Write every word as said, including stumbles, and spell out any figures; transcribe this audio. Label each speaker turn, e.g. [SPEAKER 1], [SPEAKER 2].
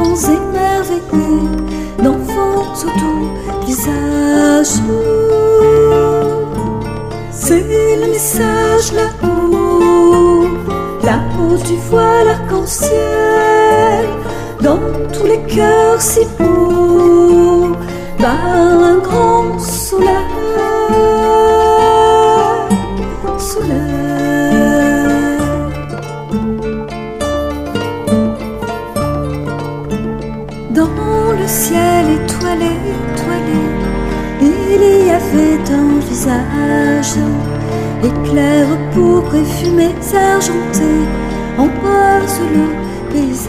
[SPEAKER 1] d'enfants émerveillés, d'enfants au doux visage. C'est le message là-haut, là-haut tu vois l'arc-en-ciel, dans tous les cœurs si beaux, par un grand soleil. Dans le ciel étoilé, étoilé, il y avait un visage, éclairs pourpres et fumées argentées, embrase le paysage.